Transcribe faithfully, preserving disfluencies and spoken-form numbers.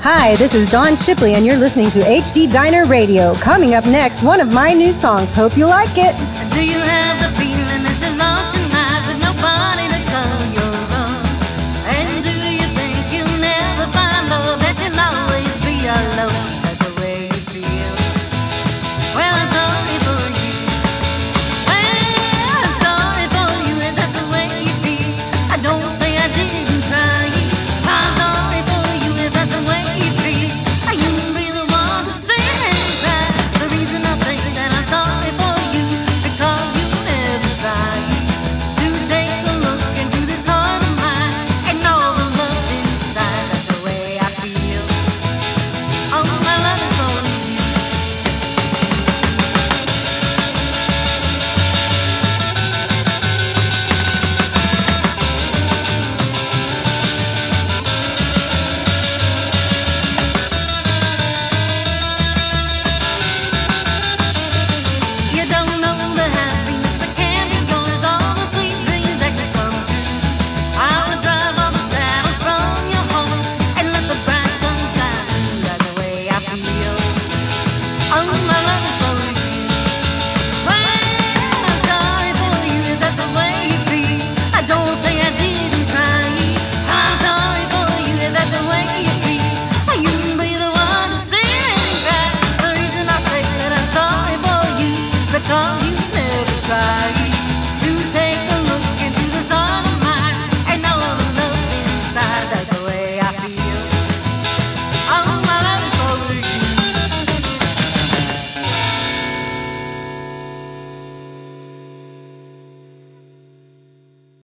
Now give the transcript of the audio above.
Hi, this is Dawn Shipley, and you're listening to H D Diner Radio. Coming up next, one of my new songs. Hope you like it. Do you have